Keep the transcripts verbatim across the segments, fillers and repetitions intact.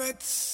nets.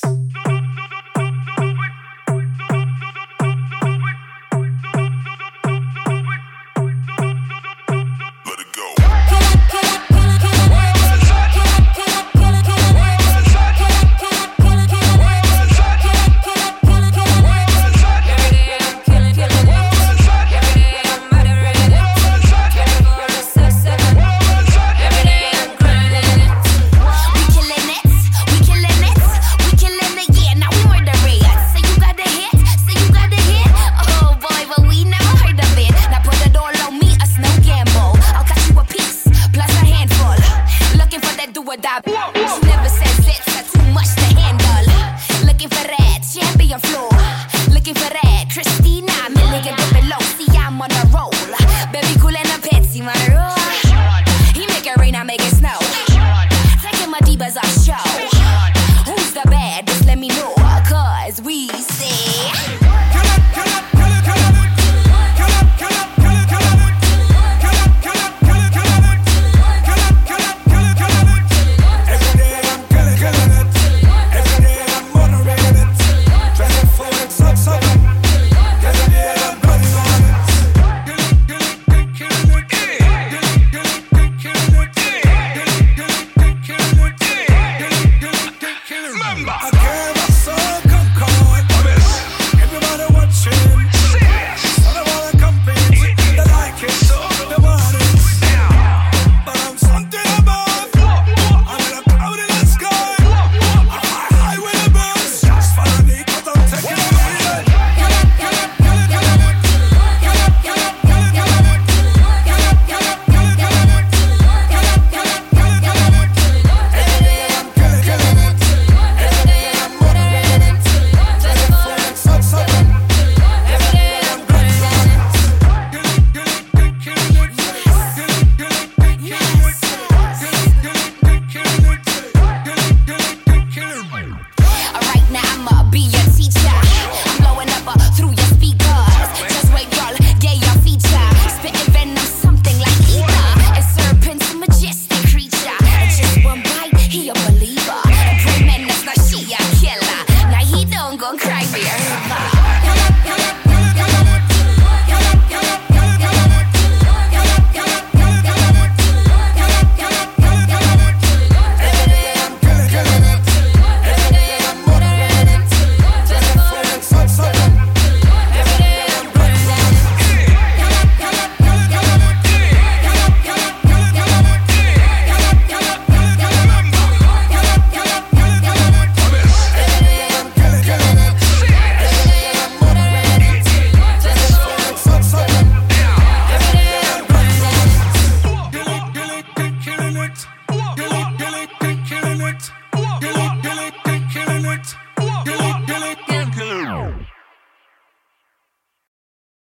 She never says it's uh, too much to handle. Looking for that champion floor. Looking for that Christina Milligan dip below. See, I'm on a roll. Baby cool and a Pepsi, my roll. He make it rain, I make it snow. Taking my divas off show.